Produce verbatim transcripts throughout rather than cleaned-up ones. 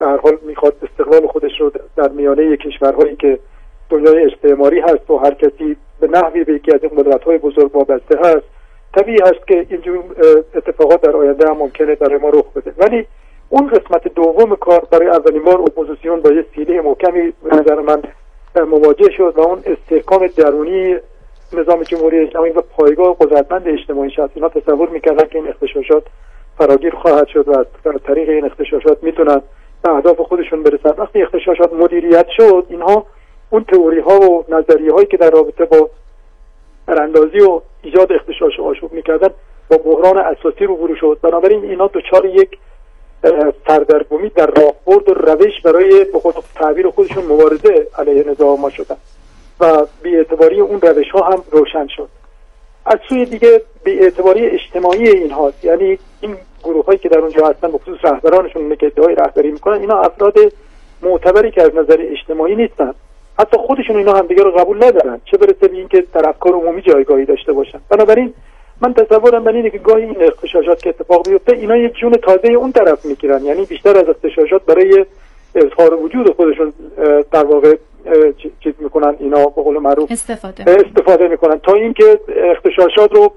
به هر حال میخواد استقلال خودش رو در میانه کشورهایی که دنیای استعماری هست و هر کسی به نحوی به یکی از این قدرت‌های بزرگ وابسته هست، طبیعی هست که اینجور اتفاقات در آینده هم ممکنه برای ما رخ بده. ولی اون قسمت دوم کار برای اولین بار اپوزیسیون با یه سیلی محکمی به نظر من مواجه شد و اون استحکام درونی نظام جمهوری اسلامی و پایگاه قدرتمند اجتماعی هست. اینا تصور میکردن که این اختشاشات فراگیر خواهد شد و از طریق این اختشاشات میتونن به اهداف خودشون برسن. وقتی اختشاشات مدیریت شد، اینها اون تئوری ها و نظریه هایی که در رابطه با براندازی و ایجاد اختشاش و آشوب میکردن با بحران اساسی روبرو شد. بنابراین اینا دچار یک سردرگمی در راهبرد و روش برای به خود تعبیر خودشون مبارزه علیه نظام ما شدن و بی‌اعتباری اون روش ها هم روشن شد. از سوی دیگه بی‌اعتباری اجتماعی اینها، یعنی این گروه هایی که در اونجا هستن به خصوص رهبرانشون که ادعای رهبری میکنن، اینا افراد معتبری که از نظر اجتماعی نیستن، حتی خودشون اینا هم دیگه رو قبول ندارن، چه برسه به اینکه در افکار عمومی جایگاهی داشته باشن. بنابراین من تصورم بر اینه که گاهی این اختشاشات که اتفاق بیفته، اینا یک جون تازه اون طرف میگیرن، یعنی بیشتر از اختشاشات برای اظهار وجود خودشون در واقع چیز میکنن، اینا به قول معروف استفاده استفاده میکنن تا اینکه اختشاشات رو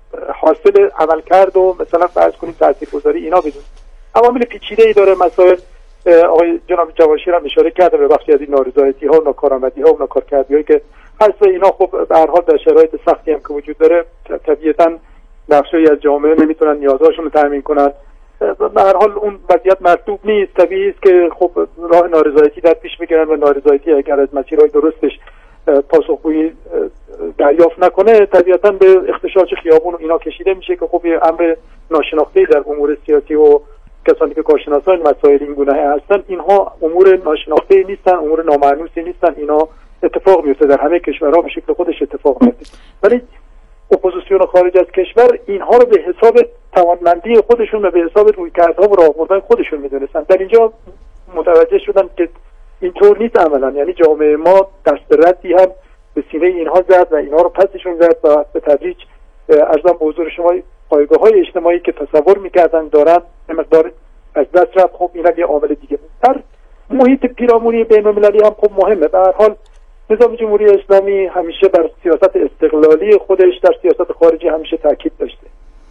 حاصل عمل کرد و مثلا فرض کنید تاثیرگذاری اینا بدون. عوامل پیچیده‌ای داره مسائل. آقای جناب جواشی هم اشاره کرده به بخشی از این نارضایتی ها و ناکارآمدی ها و ناکارکردی هایی که هست. اینا خب به هر حال در شرایط سختی هم که وجود داره، طبیعتاً بخشی از جامعه نمیتونن نیازهاشون رو تامین کنن. به هر حال اون وضعیت مطلوب نیست. طبیعی است که خب راه نارضایتی در پیش میگیرن و نارضایتی اگر از مسیرهای درستش پاسخگویی دریافت نکنه، طبیعتاً به اختشاش خیابون و اینا کشیده میشه که خب یه امر ناشناخته‌ای در امور سیاسی و کسانی که کارشناسان مسائل این گونه هستن، اینها امور ناشناخته نیستن، امور نامعنوسی نیستن، اینا اتفاق میفته در همه کشورها به شکل خودش اتفاق میفته. ولی اپوزیسیون خارج از کشور اینها رو به حساب توانمندی خودشون و به حساب رویکردها و راهبردهای خودشون میدونستن. در اینجا متوجه شدن که اینطور نیست عملا، یعنی جامعه ما دست ردی هم به سینه اینها زد و اینها رو پسشون زد و به تدریج ارزم به حضور شما پایگاه‌های اجتماعی که تصور می‌کردن دارن مقدار از دست رفت. خب اینا یه عامل دیگه بود. در محیط پیرامونی بین‌المللی هم خب مهمه. به هر حال نظام جمهوری اسلامی همیشه بر سیاست استقلالی خودش در سیاست خارجی همیشه تاکید داشته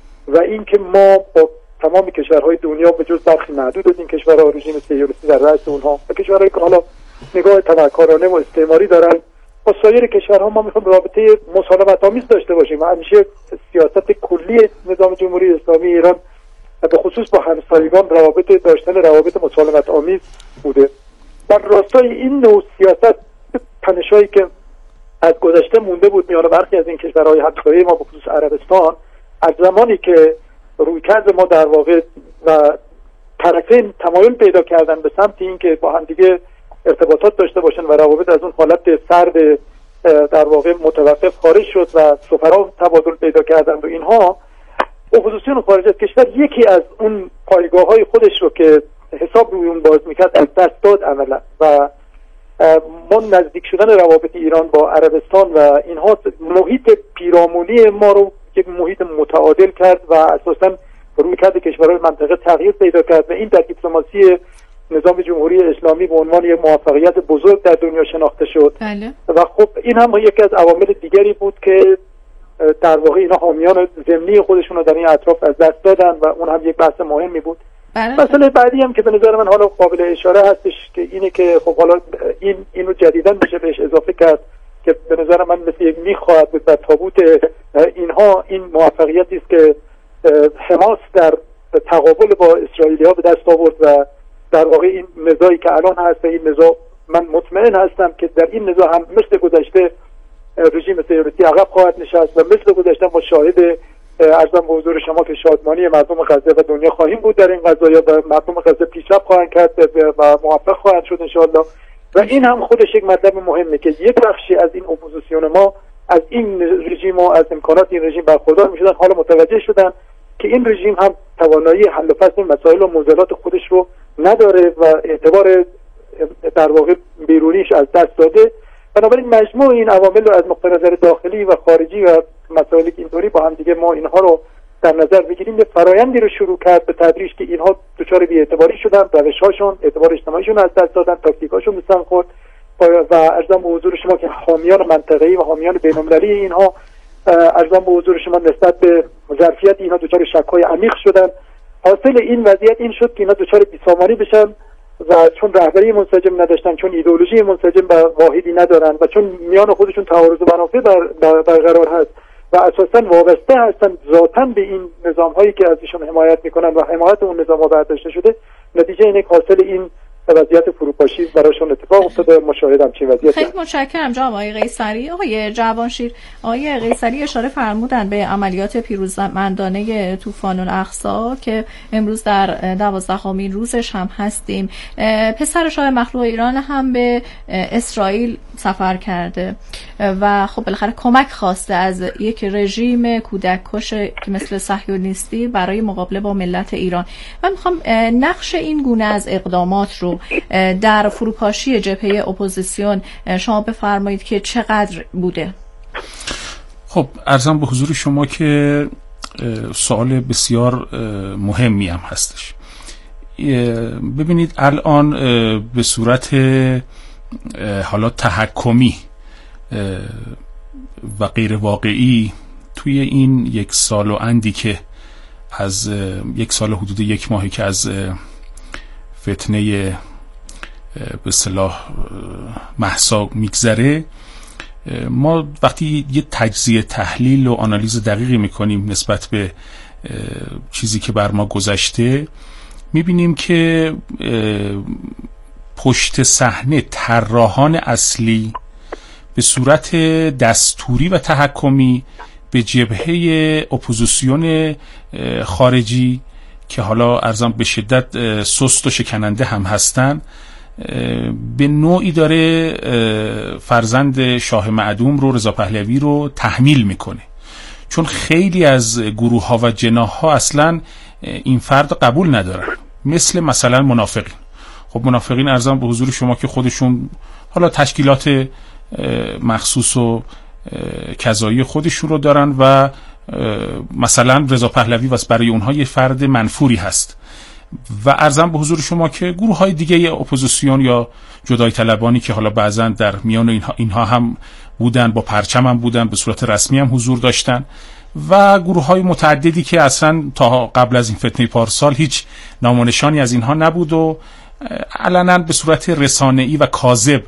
و اینکه ما با تمام کشورهای دنیا به جز برخی معدود از این کشورها رژیم سیاسی در رأس اونها و کشورهایی که حالا نگاه تبعکارانه و استعماری دارن، با سایر کشورها ما میخوایم رابطه مسالمت آمیز داشته باشیم. همیشه سیاست کلی نظام جمهوری اسلامی ایران به خصوص با همسایگان روابط داشتن روابط مسالمت آمیز بوده. در راستای این نوع سیاست تنشایی که از گذشته مونده بود میان برخی از این کشورهای همسایه ما به خصوص عربستان، از زمانی که رویکرد ما در واقع و طرفین تمایل پیدا کردن به سمت این که با هم دیگه ارتباطات داشته باشن و روابط از اون حالت سرد در واقع متوقف خارج شد و سفرا تبادل پیدا کردن و اینها، اپوزیسیون خارج از کشور یکی از اون پایگاه‌های خودش رو که حساب روی اون باز میکرد از دست داد عملا و ما نزدیک شدن روابط ایران با عربستان و اینها محیط پیرامونی ما رو یک محیط متعادل کرد و اساساً رویکرد کشورهای منطقه تغییر پیدا کرد و این در دیپلماسی نظام جمهوری اسلامی به عنوان یک موفقیت بزرگ در دنیا شناخته شد. بله. و خب این هم یکی از عوامل دیگری بود که در واقع اینا حامیان ضمنی خودشون رو در این اطراف از دست دادن و اون هم یک بحث مهمی بود. بله. مسئله بعدی هم که به نظر من حالا قابل اشاره هستش که اینه که خب حالا این اینو جدیداً میشه بهش اضافه کرد که به نظر من مثل یک میخ خواهد بود در تابوت اینها، این موفقیتی است که حماس در تقابل با اسرائیلی‌ها به دست آورد و در واقع این نزاعی که الان هست، این نزاع من مطمئن هستم که در این نزاع هم مثل گذشته رژیم صهیونیستی عقب خواهد نشست و مثل گذشته ما شاهد ارزم به حضور شما که شادمانی مردم غزه و دنیا خواهیم بود در این قضایا و مردم غزه پیشرفت خواهند کرد و موفق خواهند شد ان شاءالله. و این هم خودش یک مطلب مهمه که یک بخشی از این اپوزیسیون ما از این رژیم و از امکانات این رژیم برخوردار میشدن، حالا متوجه شدن که این رژیم هم توانایی حل و فصل مسائل و معضلات خودش رو نداره و اعتبار در واقع بیرونیش از دست داده. بنابراین مجموع این عوامل رو از نقطه نظر داخلی و خارجی و مسائلی که اینطوری با هم دیگه ما اینها رو در نظر بگیریم، یه فرایندی رو شروع کرد به تدریج که اینها دچار بی‌اعتباری شدن، روش‌هاشون، اعتبار اجتماعیشون از دست دادن، تاکتیکاشون به سم خورد و ارزم به حضور شما که حامیان منطقه‌ای و حامیان بین‌المللی اینها ارزم به حضور شما نسبت به ظرفیت اینها دچار شک‌های عمیق شدن. حاصل این وضعیت این شد که اینا دچار بیسامانی بشن و چون رهبری منسجم نداشتن، چون ایدئولوژی منسجم و واحدی ندارن و چون میان خودشون تعارض منافع بر برقرار هست و اساساً وابسته هستن ذاتاً به این نظام‌هایی که ازشون حمایت میکنن و حمایت اون نظام‌ها برداشته شده، نتیجه اینه که حاصل این وضعیت فروپاشی براشون اتفاق افتاده. مشاهدم چه وضعیتی. خیلی متشکرم جناب آقای قیصری. آقای جوانشیر، آقای قیصری اشاره فرمودن به عملیات پیروزمندانه طوفان الاقصی که امروز در دوازدهمین روزش هم هستیم. پسر شاه مخلوع ایران هم به اسرائیل سفر کرده و خب بالاخره کمک خواسته از یک رژیم کودک کش که مثل صهیونیستی برای مقابله با ملت ایران. من میخوام نقش این گونه از اقدامات رو در فروپاشی جبهه اپوزیسیون شما بفرمایید که چقدر بوده؟ خب عرضم به حضور شما که سوال بسیار مهمی هم هستش. ببینید الان به صورت حالا تحکمی و غیر واقعی توی این یک سال و اندی که از یک سال حدود یک ماهی که از فتنه به اصطلاح مهسا میگذره، ما وقتی یه تجزیه تحلیل و آنالیز دقیقی میکنیم نسبت به چیزی که بر ما گذشته، میبینیم که پشت صحنه طراحان اصلی به صورت دستوری و تحکمی به جبهه اپوزیسیون خارجی که حالا ارزم به شدت سست و شکننده هم هستن، به نوعی داره فرزند شاه معدوم رو، رضا پهلوی رو تحمیل میکنه، چون خیلی از گروه ها و جناح ها اصلا این فرد قبول ندارن، مثل مثلا منافقین. خب منافقین ارزم به حضور شما که خودشون حالا تشکیلات مخصوص و کذایی خودشون رو دارن و مثلا رضا پهلوی واسه برای اونها یه فرد منفوری هست و ارزم به حضور شما که گروه های دیگه اپوزیسیون یا جدای طلبانی که حالا بعضن در میان اینها, اینها هم بودن، با پرچم هم بودن، به صورت رسمی هم حضور داشتن و گروه های متعددی که اصلا تا قبل از این فتنه پارسال هیچ نام و نشانی از اینها نبود و علنا به صورت رسانه‌ای و کاذب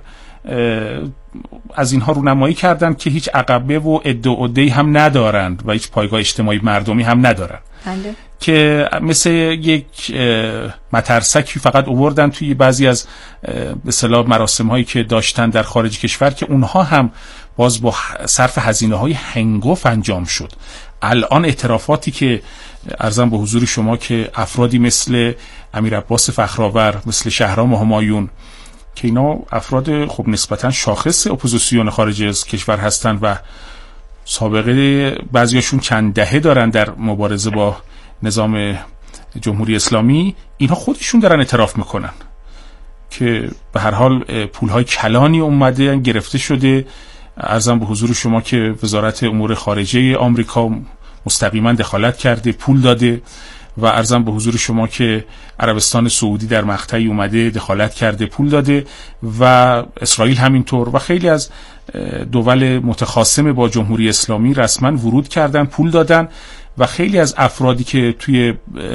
از اینها رونمایی کردن که هیچ عقبه و عده و عده‌ای هم ندارند و هیچ پایگاه اجتماعی مردمی هم ندارند، بله. که مثل یک مترسکی فقط آوردن توی بعضی از به اصطلاح مراسم‌هایی که داشتن در خارج کشور که اونها هم باز با صرف هزینه‌های هنگفت انجام شد. الان اعترافاتی که عرضم به حضور شما که افرادی مثل امیر عباس فخرآور، مثل شهرام همایون که اینا افراد خب نسبتاً شاخص اپوزیسیون خارج از کشور هستن و سابقه بعضیاشون چند دهه دارن در مبارزه با نظام جمهوری اسلامی، اینها خودشون دارن اعتراف میکنن که به هر حال پولهای کلانی اومده گرفته شده. عرضم به حضور شما که وزارت امور خارجه آمریکا مستقیما دخالت کرده، پول داده و عرضم به حضور شما که عربستان سعودی در مقطعی اومده دخالت کرده، پول داده و اسرائیل همینطور و خیلی از دول متخاصم با جمهوری اسلامی رسما ورود کردن، پول دادن و خیلی از افرادی که توی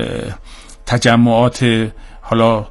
تجمعات حالا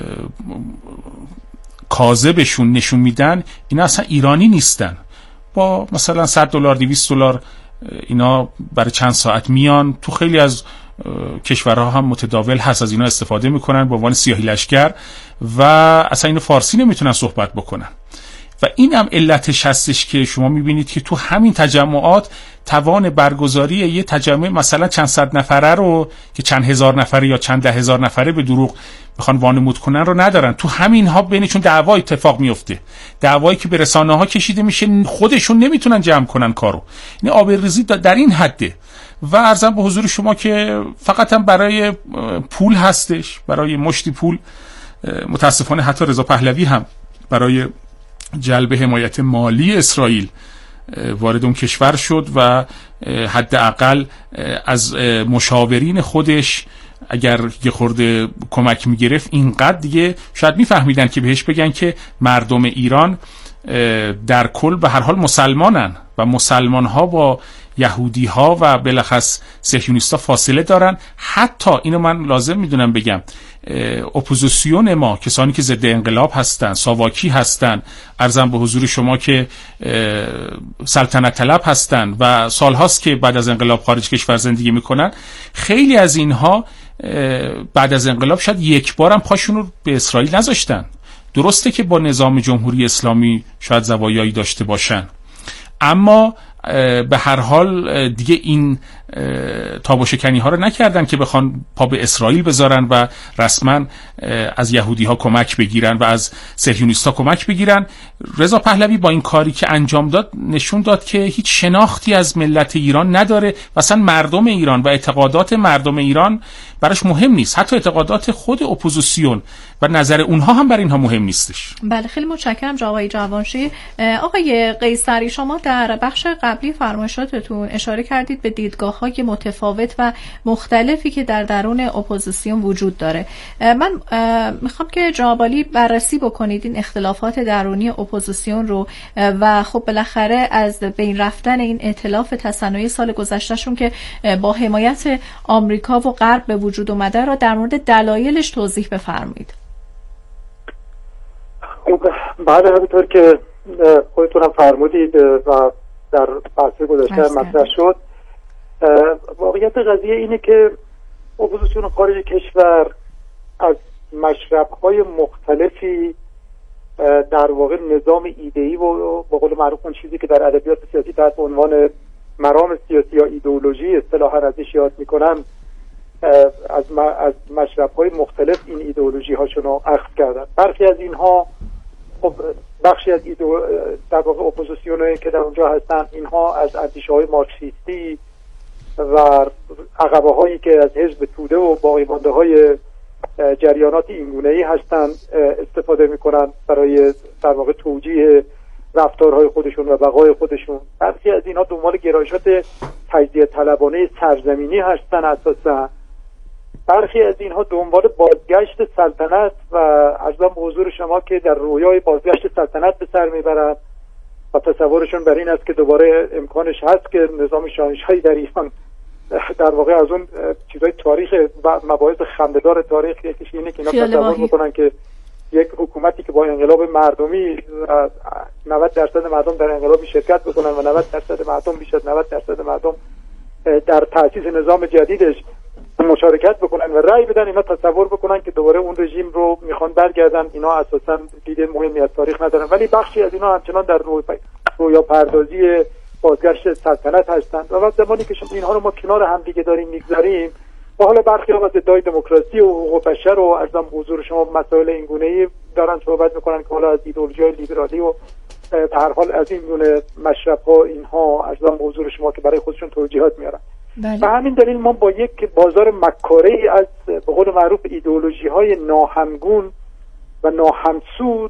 کاذبشون نشون میدن اینا اصلا ایرانی نیستن، با مثلا صد دلار دویست دلار اینا برای چند ساعت میان تو خیلی از کشورها هم متداول هست، از اینا استفاده میکنن به عنوان سیاهی لشکر و اصلا اینو فارسی نمیتونن صحبت بکنن و این هم علتش هستش که شما میبینید که تو همین تجمعات توان برگزاری یه تجمع مثلا چند صد نفره رو که چند هزار نفره یا چند ده هزار نفره به دروغ بخوان وانمود کنن رو ندارن. تو همین ها بینشون دعوا اتفاق میفته، دعوایی که به رسانه ها کشیده میشه، خودشون نمیتونن جمع کنن کارو. این آبروریزی در این حده و عرضم به حضور شما که فقط هم برای پول هستش، برای مشتی پول. متاسفانه حتی رضا پهلوی هم برای جلب حمایت مالی اسرائیل وارد اون کشور شد و حداقل از مشاورین خودش اگر یه خورده کمک میگرفت اینقدر دیگه شاید میفهمیدن که بهش بگن که مردم ایران در کل به هر حال مسلمانن و مسلمان ها با یهودی ها و بالاخص صهیونیستا فاصله دارن. حتی اینو من لازم میدونم بگم، اپوزیسیون ما، کسانی که ضد انقلاب هستن، ساواکی هستن، عرضم به حضور شما که سلطنت طلب هستن و سالهاست که بعد از انقلاب خارج کشور زندگی میکنن، خیلی از اینها بعد از انقلاب شاید یک بارم پاشون رو به اسرائیل نذاشتن. درسته که با نظام جمهوری اسلامی شاید زوایایی داشته باشن، اما به هر حال دیگه این تاب و شکنی ها رو نکردن که بخوان پا به اسرائیل بذارن و رسما از یهودی ها کمک بگیرن و از صهیونیست ها کمک بگیرن. رضا پهلوی با این کاری که انجام داد نشون داد که هیچ شناختی از ملت ایران نداره و اصلا مردم ایران و اعتقادات مردم ایران براش مهم نیست، حتی اعتقادات خود اپوزیسیون و نظر اونها هم برای اینها مهم نیستش. بله، خیلی متشکرم آقای جوانشیر. آقای قیصری، شما در بخش قبلی فرمایشاتتون اشاره کردید به دیدگاه‌های متفاوت و مختلفی که در درون اپوزیسیون وجود داره. من میخوام که جناب عالی بررسی بکنید این اختلافات درونی اپوزیسیون رو و خب بالاخره از بین رفتن این ائتلاف تصنعی سال گذشتهشون که با حمایت آمریکا و غرب به وجود اومده را در مورد دلایلش توضیح بفرمایید. بعد همونطور که خودتونم فرمودید و در بحث گذشته مطرح شد، واقعیت قضیه اینه که اپوزیسیون خارج کشور از مشرب‌های مختلفی در واقع نظام ایده‌ای و به قول معروف اون چیزی که در ادبیات سیاسی تحت عنوان مرام سیاسی یا ایدئولوژی اصطلاحاً ازش یاد میکنن، از از مشرب‌های مختلف این ایدئولوژی هاشون رو اخذ کردن. برخی از اینها خب بخشی از ایدو در واقع اپوزیسیونی که در اونجا هستن، اینها از اندیشه‌های مارکسیستی و عقبه هایی که از حزب توده و باقی مانده های جریانات اینگونه‌ای هستن استفاده میکنن برای در واقع توجیه رفتارهای خودشون و بقای خودشون. برخی از اینها دنبال گرایشات تجزیه طلبانه سرزمینی هستن اساسا. برخی از اینها دنبال بازگشت سلطنت و عرضم به حضور شما که در رویای بازگشت سلطنت به سر میبرن و تصورشون بر این است که دوباره امکانش هست که نظام شاهنشاهی در ایران در واقع از اون چیزای تاریخ و مباحث خنده‌دار تاریخ یکیش اینه که اینا تصور میکنن که یک حکومتی که با انقلاب مردمی نود درصد مردم در انقلابی شرکت بکنن و نود درصد مردم بیش از نود درصد مردم در تأسیس نظام جدیدش مشارکت بکنن و رأی بدن، اینا تصور بکنن که دوباره اون رژیم رو میخوان برگردن. اینا اساسا دید مهمی از تاریخ ندارن، ولی بخشی از اینا همچنان در رویا پردازی بازگشت سلطنت هستند و وقتی زمانی که اینها رو ما کنار هم دیگه داریم میگذاریم و حالا برخی ها از ادعای دموکراسی و حقوق بشر و عرضم حضور شما مسائل این گونه‌ای دارن صحبت میکنن که حالا از ایدئولوژی لیبرالی و به هر حال از این گونه مشرب‌ها اینها عرضم حضور شما که برای خودشون توجیهات میارن. به همین دلیل ما با یک بازار مکاره‌ای از به قول معروف ایدئولوژی‌های ناهمگون و ناهمسود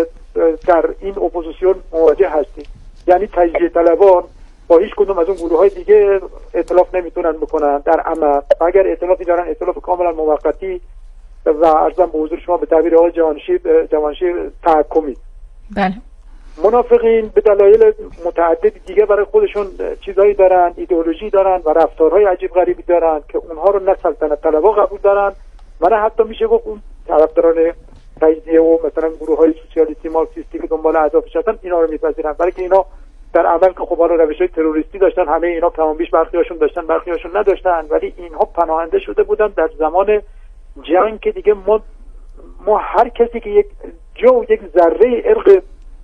در این اپوزیسیون مواجه هستیم. یعنی تجزیه طلبان با هیچ کدوم از اون گروه‌های دیگه ائتلاف نمیتونن بکنن در عمل. اگر ائتلافی دارن ائتلاف کاملا موقتی و عرضم به حضور شما به تعبیر آقای جوانشیر جوانشیر تحکمی. بله. منافقین به دلایل متعدد دیگه برای خودشون چیزایی دارن، ایدئولوژی دارن و رفتارهای عجیب غریبی دارن که اونها رو نه سلطنت طلبا قبول دارن و نه حتی میشه گفت اون طرفداران تجزیه و مثلا گروه‌های سوسیالیستی مارکسیستی که دنبال اهدافش هستن اینا رو میپذیرن، برای که اینا در عمل که خب حالا روش‌های تروریستی داشتن، همه اینا کم و بیش برخیاشون داشتن برخیاشون نداشتن، ولی اینها پناهنده شده بودن در زمان جنگ که دیگه ما ما هر کسی که یک جو یک ذره ارق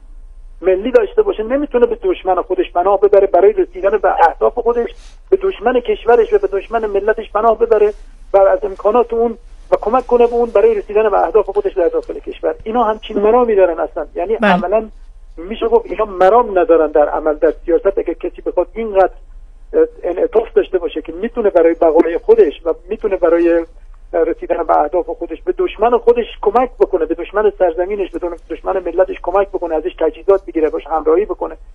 ملی داشته باشه نمیتونه به دشمن خودش پناه ببره برای رسیدن به اهداف خودش، به دشمن کشورش و به دشمن ملتش پناه ببره و از امکانات اون و کمک کنه به اون برای رسیدن به اهداف خودش در داخل کشور. اینا همچین مرامی دارن اصلا، یعنی بله. عملا میشه گفت اینا مرام ندارن در عمل در سیاست. اگه کسی بخواد اینقدر انعطاف داشته باشه که میتونه برای بقای خودش و میتونه برای رسیدن به اهداف خودش به دشمن خودش کمک بکنه، به دشمن سرزمینش، به دشمن ملتش کمک بکنه، ازش تجهیزات بگیره، باش همراهی بکنه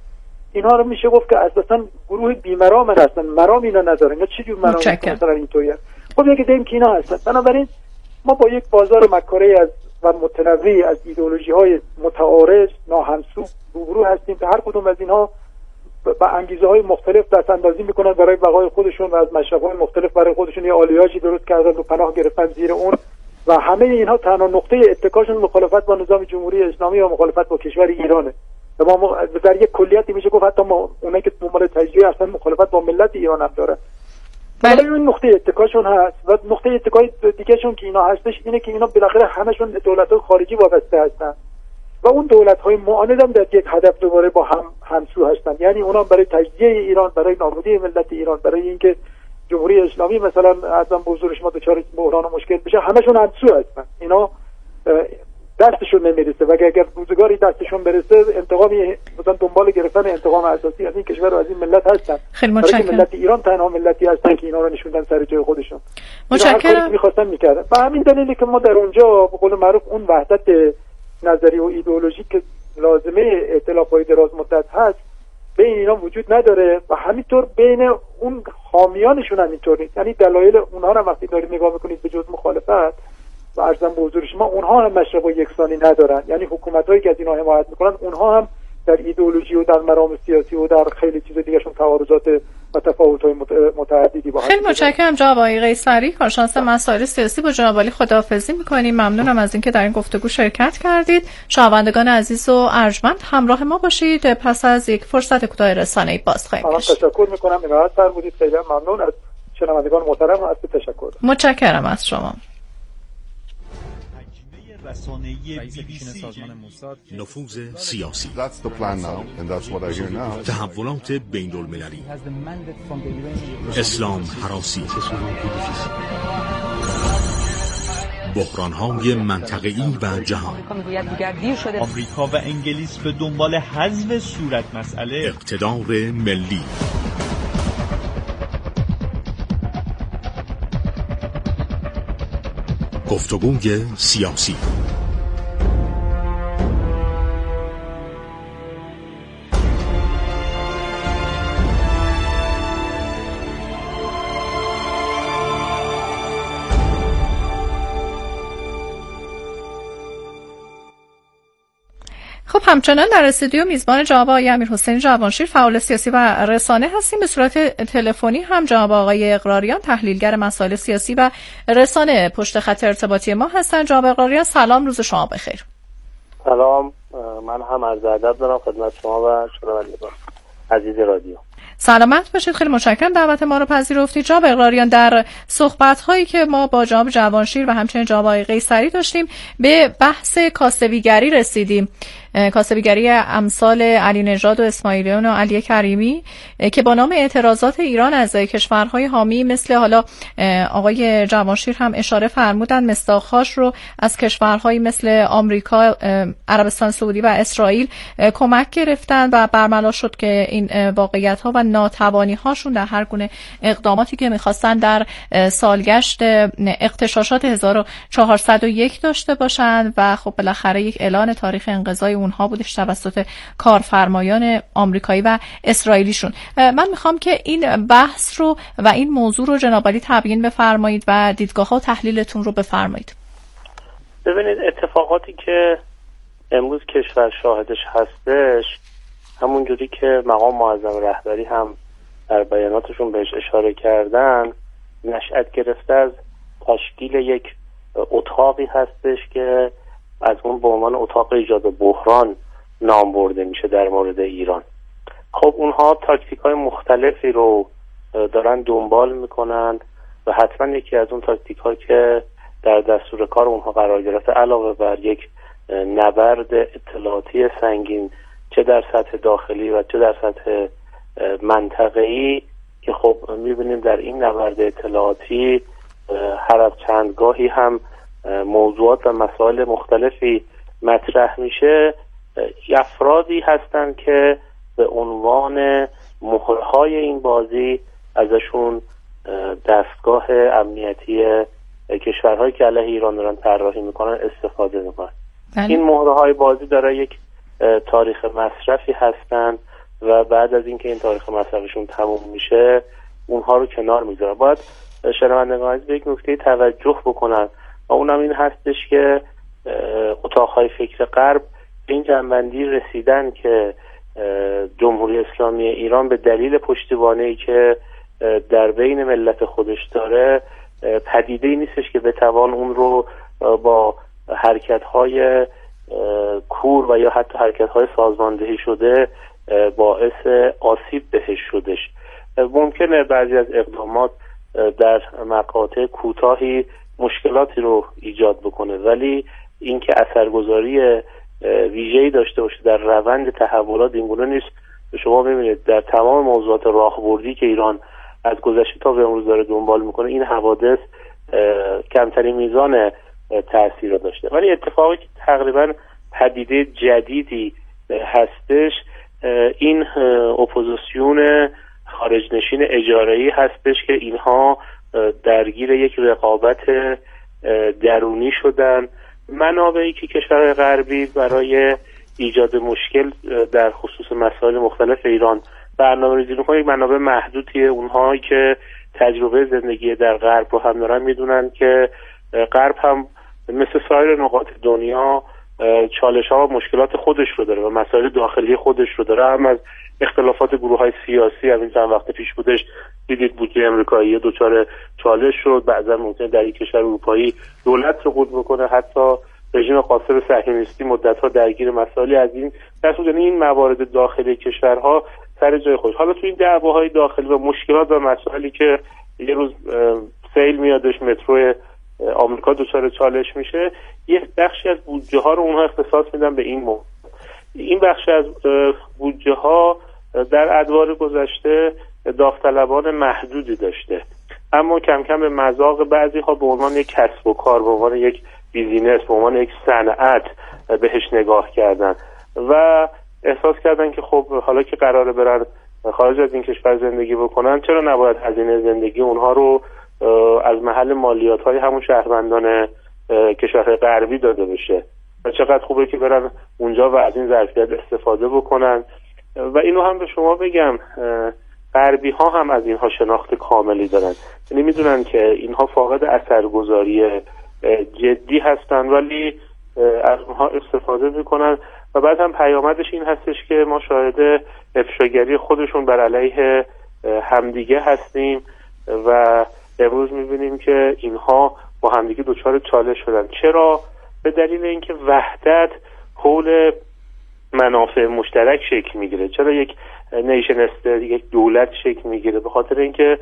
اینها رو میشه گفت که اساسا گروه بیمرام هستن، مرام اینا ندارن یا چه جور مرامی مثلا اینطوریه. خب یکی دیم که اینا هستن. بنابراین ما با یک بازار مکاره از و متنوع از ایدئولوژی های متعارض ناهمسو روبرو هستیم که هر کدوم از اینها با انگیزه های مختلف دست اندازی میکنن برای بقای خودشون و از مشرب های مختلف برای خودشون یه آلیاژی درست کردن و پناه گرفتن زیر اون و همه اینها تنها نقطه اتکاشون مخالفت با نظام جمهوری اسلامی و مخالفت با کشور ایرانه. و ما در یک کلیتی میشه گفت حتی ما اونایی که دنبال تجزیه هستن مخالفت با ملت ایران هم دارن. ولی این نقطه اتکاشون هست و نقطه اتکای دیگهشون که اینا هستش اینه که اینا بالاخره همشون دولت‌های خارجی وابسته هستن و اون دولت‌های معاند هم در یک هدف دوباره با هم همسو هستن. یعنی اونا برای تجزیه ایران، برای نابودی ملت ایران، برای اینکه جمهوری اسلامی مثلا اعظم به حضور شما دچار بحران و مشکل بشه، همشون همسو هستن. اینا دستشون نمیرسه و اگر روزگاری دستشون برسه انتقامی مثلا دنبال گرفتن انتقام اساسی از این کشور و از این ملت هستن. خیلی متشکرم. ملت ایران تنها ملتی هستن که اینا رو نشوندن سر جای خودشون. متشکرم. می‌خواستن می‌کردن. و همین دلیلی که ما در اونجا به قول معروف اون وحدت نظری و ایدئولوژیک که لازمه ائتلاف‌های دراز مدت هست بین اینا وجود نداره و همینطور بین اون حامیانشون هم اینطور نیست. یعنی دلایل اونها رو وقتی دارید نگاه می‌کنید به جز مخالفت و عرضم به حضور شما اونها هم مشرب یکسانی ندارن. یعنی حکومت‌هایی که از اینها حمایت میکنن اونها هم در ایدئولوژی و در مرام سیاسی و در خیلی چیز دیگه‌شون تعارضات و تفاوت‌های متعددی با هم. خیلی متشکرم جناب آقای قیصری، کارشناس مسائل سیاسی. با جناب عالی خداحافظی می‌کنیم. ممنونم از اینکه در این گفتگو شرکت کردید. شنوندگان عزیز و ارجمند همراه ما باشید. پس از یک فرصت کوتاه رسانه‌ای باز خواهیم گشت. تشکر می‌کنم. ارائه فرمودید. خیلی ممنون از شنوندگان محترم. از تشکر. متشکرم از شما. نفوذ سیاسی، تحولات بین المللی، اسلام هراسی، بحران‌های منطقه‌ای و جهان. آمریکا و انگلیس به دنبال حذف صورت مسئله، اقتدار ملی، گفتگوی سیاسی. خب همچنان در استودیو میزبان جناب آقای امیرحسین جوانشیر فعال سیاسی و رسانه هستیم. به صورت تلفنی هم جناب آقای اقراریان تحلیلگر مسائل سیاسی و رسانه پشت خط ارتباطی ما هستن. جناب اقراریان سلام، روز شما بخیر. سلام، من هم عرض ادب دارم خدمت شما و شنوندگان عزیز رادیو. سلامت باشید. خیلی متشکرم دعوت ما رو پذیرفتید. جناب اقراریان، در صحبت‌هایی که ما با جناب جوانشیر و همچنین جناب آقای قیصری داشتیم به بحث کاسبیگری رسیدیم. کاسبیگری امثال علی نژاد و اسماعیلیون و علی کریمی که با نام اعتراضات ایران از کشورهای حامی مثل حالا آقای جوانشیر هم اشاره فرمودن مصداق‌هاش رو از کشورهایی مثل آمریکا، عربستان سعودی و اسرائیل کمک گرفتن و برملا شد که این واقعیت‌ها و ناتوانی‌هاشون در هر گونه اقداماتی که می‌خواستن در سالگشت اغتشاشات هزار و چهارصد و یک داشته باشند و خب بالاخره یک اعلان تاریخ انقضای اونها بودش توسط کارفرمایان آمریکایی و اسرائیلیشون. من میخوام که این بحث رو و این موضوع رو جناب عالی تبیین بفرمایید و دیدگاه‌ها و تحلیلتون رو بفرمایید. ببینید اتفاقاتی که امروز کشور شاهدش هستش همونجوری که مقام معظم رهبری هم در بیاناتشون بهش اشاره کردن نشأت گرفته از تشکیل یک اتاقی هستش که از اون به عنوان اتاق ایجاد بحران نام برده میشه در مورد ایران. خب اونها تاکتیک های مختلفی رو دارن دنبال میکنن و حتما یکی از اون تاکتیک ها که در دستور کار اونها قرار گرفته علاوه بر یک نبرد اطلاعاتی سنگین چه در سطح داخلی و چه در سطح منطقه‌ای که خب میبینیم در این نبرد اطلاعاتی هر از چندگاهی هم موضوعات و مسائل مختلفی مطرح میشه. افرادی هستن که به عنوان مهرهای این بازی ازشون دستگاه امنیتی کشورهایی که علیه ایران دارن طراحی میکنن استفاده میکنن. این مهرهای بازی داره یک تاریخ مصرفی هستن و بعد از اینکه این تاریخ مصرفشون تموم میشه اونها رو کنار میذارن. باید شنوندگان عزیز به یک نکته توجه بکنن و اونم این هستش که اتاقهای فکر غرب به این جنبندی رسیدن که جمهوری اسلامی ایران به دلیل پشتیبانی‌ای که در بین ملت خودش داره پدیده‌ای نیستش که بتوان اون رو با حرکت‌های کور و یا حتی حرکت‌های سازماندهی شده باعث آسیب بهش شدش. ممکنه بعضی از اقدامات در مقاطع کوتاهی مشکلاتی رو ایجاد بکنه، ولی اینکه اثرگذاری ویژه‌ای داشته باشه در روند تحولات اینگونه نیست. شما ببینید در تمام موضوعات راهبردی که ایران از گذشته تا به امروز داره دنبال میکنه این حوادث کمترین میزان تأثیر داشته، ولی اتفاقی که تقریبا پدیده جدیدی هستش این اپوزیسیون خارج نشین اجاره‌ای هستش که اینها درگیر یک رقابت درونی شدن. منابعی که کشورهای غربی برای ایجاد مشکل در خصوص مسائل مختلف ایران برنامه‌ریزی می‌کنن یک منابع محدودیه. اونهایی که تجربه زندگی در غرب رو هم دارن میدونن که غرب هم مثل سایر نقاط دنیا چالش‌ها و مشکلات خودش رو داره و مسائل داخلی خودش رو داره. هم از اختلافات گروه‌های سیاسی همین چند وقت پیش بودش دیدید بودجه امریکایی دچار چالش شد، بعضا ممکنه در یک کشور اروپایی دولت سقوط بکنه، حتی رژیم قاصر صهیونیستی مدت‌ها درگیر مسائلی از این در صورت این موارد داخلی کشورها سر جای خودش. حالا تو این دعواهای داخلی و مشکلات و مسائلی که یه روز سیل میادش مترو آمریکا دچار چالش میشه، یه بخشی از بودجه ها رو اونها اختصاص میدن به این موضوع. این بخش از بودجه ها در ادوار گذشته داوطلبان محدودی داشته، اما کم کم به مذاق بعضی ها به عنوان یک کسب و کار، به عنوان یک بیزینس، به عنوان یک صنعت بهش نگاه کردن و احساس کردن که خب حالا که قراره برن خارج از این کشور زندگی بکنن، چرا نباید هزینه زندگی اونها رو از محل مالیات های همون شهروندان کشورهای غربی داده بشه و چقدر خوبه که برن اونجا و از این ظرفیت استفاده بکنن. و اینو هم به شما بگم غربی ها هم از اینها شناخت کاملی دارن، یعنی میدونن که اینها فاقد اثرگذاری جدی هستن ولی از اونها استفاده میکنن و بعد هم پیامدش این هستش که ما شاهد افشاگری خودشون بر علیه همدیگه هستیم و امروز میبینیم که اینها با همدیگه دچار چالش شدن. چرا؟ به دلیل اینکه وحدت حول منافع مشترک شکل میگیره. چرا یک نیشن استیت، یک دولت شکل میگیره؟ به خاطر اینکه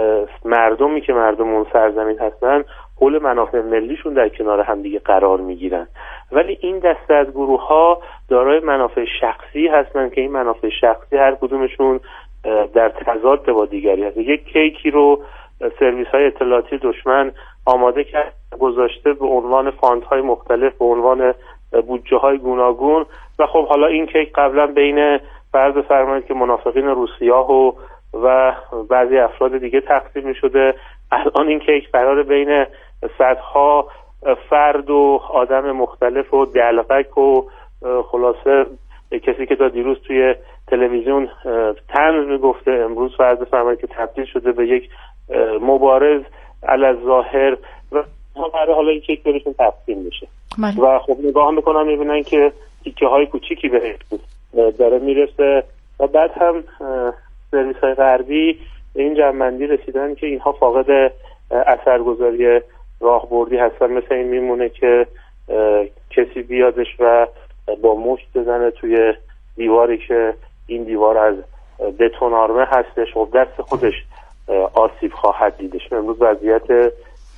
مردمی که مردم اون سرزمین هستن حول منافع ملیشون در کنار همدیگه قرار میگیرن، ولی این دسته از گروه ها دارای منافع شخصی هستن که این منافع شخصی هر کدومشون در تضاد با دیگری هست. یک کیکی رو سرویس های اطلاعاتی دشمن آماده کرد گذاشته به عنوان فاند های مختلف، به عنوان بودجه های گوناگون و خب حالا این کیک قبلا بین فرض فرمایید که منافقین روسیاه و و بعضی افراد دیگه تقسیم می شده، الان این کیک قرار بین صدها فرد و آدم مختلف و دلقک و خلاصه کسی که تا دیروز توی تلویزیون طنز میگفته امروز فرض فرمایید که تبدیل شده به یک مبارز علی ظاهر و ما برای حالا این کیک برشون تقسیم بشه و خب نگاه میکنم میبینن که تیکه های کوچیکی بهش داره میرسه و بعد هم سرویس های غربی به این جنبندی رسیدن که اینها فاقد اثرگذاری راهبردی هستن. مثل این میمونه که کسی بیادش و با مشت بزنه توی دیواری که این دیوار از بتون آرمه هستش و دست خودش آسیب خواهد دیدش. امروز وضعیت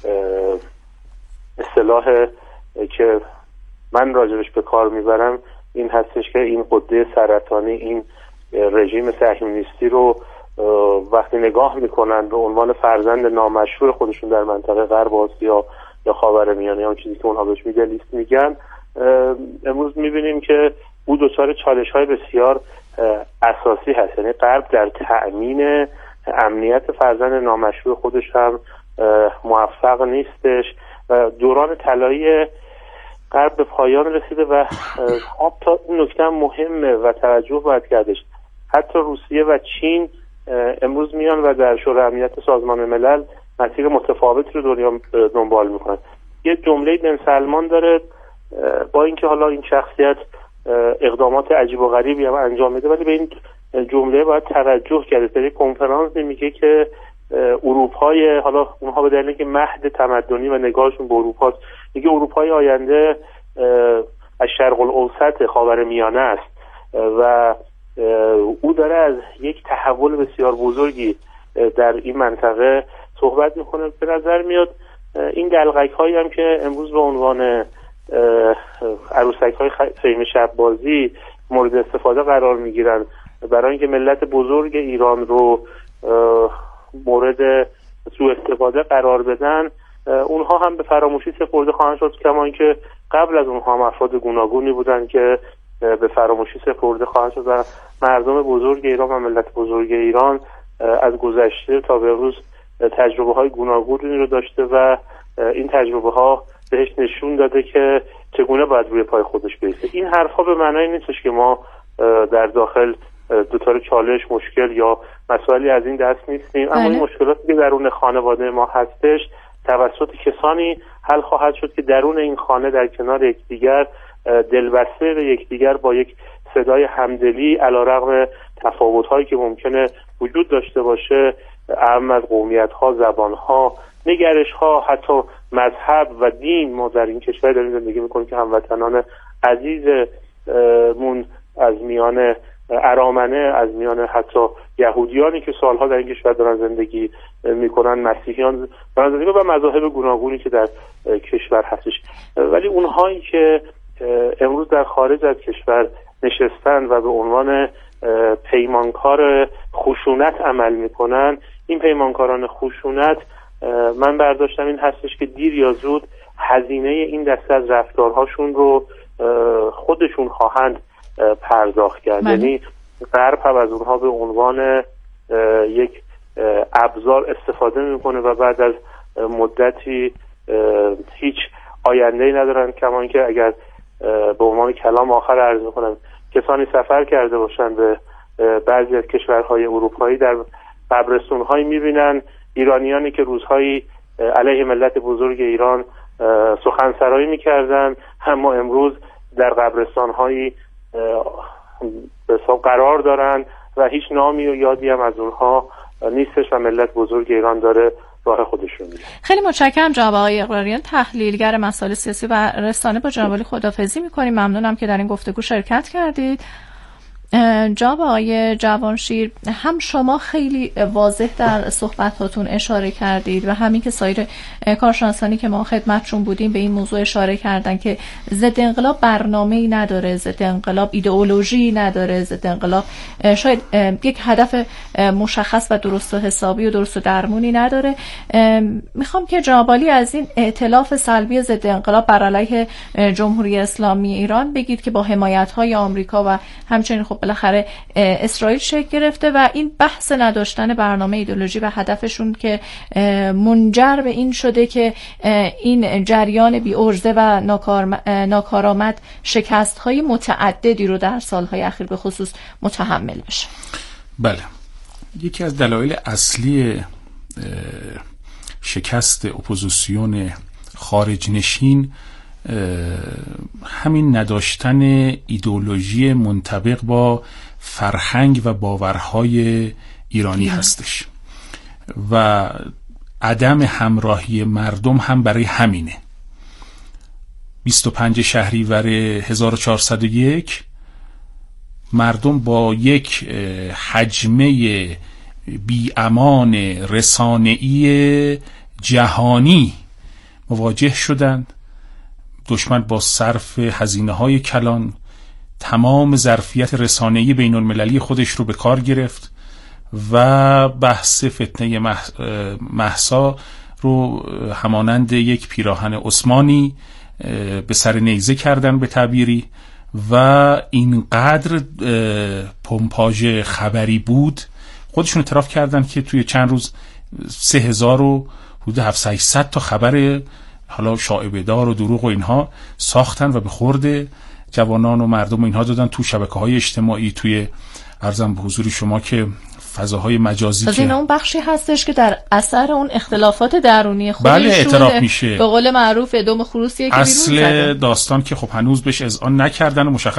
اصطلاح که من راجبش به کار میبرم این هستش که این غده سرطانی، این رژیم صهیونیستی رو وقتی نگاه میکنن به عنوان فرزند نامشهور خودشون در منطقه غرب آسیا یا خاورمیانه، اون چیزی که اونها بهش میدل لیست میگن، امروز میبینیم که او دچار چالش‌های بسیار اساسی هست. یعنی غرب در تأمین امنیت فرزند نامشهور خودش هم موفق نیستش و دوران طلایی غرب به پایان رسیده و حتی این نکته مهمه و توجه باید کردش، حتی روسیه و چین امروز میان و در شورای امنیت سازمان ملل مسیر متفاوتی رو دنیا دنبال میکنن. یه جمله بن سلمان داره، با اینکه حالا این شخصیت اقدامات عجیب و غریبی هم انجام میده، ولی به این جمله باید توجه کرد. در کنفرانس میگه که اروپای، حالا اونها به دلیل اینکه مهد تمدنی و نگاهشون به اروپاست، میگه اروپای آینده از شرق الاوسط، خاورمیانه است و او داره از یک تحول بسیار بزرگی در این منطقه صحبت میکنه. به نظر میاد این دلغک هایی هم که امروز به عنوان عروسک های خیمه شب بازی مورد استفاده قرار میگیرن برای اینکه ملت بزرگ ایران رو مورد سوء استفاده قرار بدن، اونها هم به فراموشی سپرده خواهند شد، کما اینکه قبل از اونها هم افراد گوناگونی بودن که به فراموشی سپرده خواهند شد و مردم بزرگ ایران و ملت بزرگ ایران از گذشته تا به روز تجربه های گوناگونی رو داشته و این تجربه ها بهش نشون داده که چگونه باید روی پای خودش بیسته. این حرفها به معنی نیستش که ما در داخل دوتار چالش، مشکل یا مسائلی از این دست نیستیم، اما این مشکلاتی که درون خانواده ما هستش توسط کسانی حل خواهد شد که درون این خانه در کنار یکدیگر دلبسته به یکدیگر با یک صدای همدلی علیرغم تفاوت‌هایی که ممکنه وجود داشته باشه، اهم از قومیت‌ها، زبان‌ها، نگرش‌ها، حتی مذهب و دین، ما در این کشور داریم زندگی می‌کنیم که هموطنان عزیزمون از میان ارامنه، از میان حتی یهودیانی که سالها در این کشور دارن زندگی میکنن، مسیحیان دارن زندگی و مذاهب گوناگونی که در کشور هستش، ولی اونهایی که امروز در خارج از کشور نشستن و به عنوان پیمانکار خشونت عمل میکنن، این پیمانکاران خشونت، من برداشتم این هستش که دیر یا زود هزینه این دسته از رفتارهاشون رو خودشون خواهند پرداخت کرد. یعنی غرب هم از اونها به عنوان یک ابزار استفاده میکنه و بعد از مدتی هیچ آینده‌ای ندارن، کما اینکه اگر به عنوان کلام آخر عرض میکنم کسانی سفر کرده باشن به بعضی از کشورهای اروپایی، در قبرستون‌هایی میبینن ایرانیانی که روزهایی علیه ملت بزرگ ایران سخنسرایی میکردن، اما امروز در قبرستان‌هایی به حساب قرار دارن و هیچ نامی و یادی هم از اونها نیستش و ملت بزرگ ایران داره راه خودش رو میره. خیلی متشکرم جناب آقای اقراریان، تحلیلگر مسائل سیاسی و رسانه. با جناب عالی خداحافظی می‌کنیم. ممنونم که در این گفتگو شرکت کردید. جناب آقای جوانشیر، هم شما خیلی واضح در صحبتاتون اشاره کردید و همین که سایر کارشناسانی که ما خدمتشون بودیم به این موضوع اشاره کردن که ضد انقلاب برنامه‌ای نداره، ضد انقلاب ایدئولوژی نداره، ضد انقلاب شاید یک هدف مشخص و درست و حسابی و درست و درمونی نداره. میخوام که جناب عالی از این ائتلاف سلبی ضد انقلاب بر علیه جمهوری اسلامی ایران بگید که با حمایت‌های آمریکا و همچنین خب بالاخره اسرائیل شکل گرفته و این بحث نداشتن برنامه ایدئولوژی و هدفشون که منجر به این شده که این جریان بی عرضه و ناکارآمد شکست‌های متعددی رو در سالهای اخیر به خصوص متحمل بشه. بله، یکی از دلایل اصلی شکست اپوزیسیون خارج نشین همین نداشتن ایدئولوژی منطبق با فرهنگ و باورهای ایرانی هستش و عدم همراهی مردم هم برای همینه. بیست و پنج شهریور هزار و چهارصد و یک مردم با یک حجمه بی‌امان رسانه‌ای جهانی مواجه شدند. دشمن با صرف هزینه‌های کلان تمام ظرفیت رسانه‌ای بین المللی خودش رو به کار گرفت و بحث فتنه مهسا رو همانند یک پیراهن عثمانی به سر نیزه کردن به تعبیری و اینقدر پمپاژ خبری بود. خودشون اعتراف کردن که توی چند روز سه هزار و حدود هفتصد هشتصد تا خبر حالا شایعه دار و دروغ و اینها ساختن و به خورد جوانان و مردم و اینها دادن تو شبکه‌های اجتماعی، توی عرضم به حضور شما که فضاهای مجازی از که این اون بخشی هستش که در اثر اون اختلافات درونی خودشون بله اعتراف میشه، به قول معروف دم خروسیه که اصل بیرون زده. داستان که خب هنوز بهش اذعان نکردن و مشخص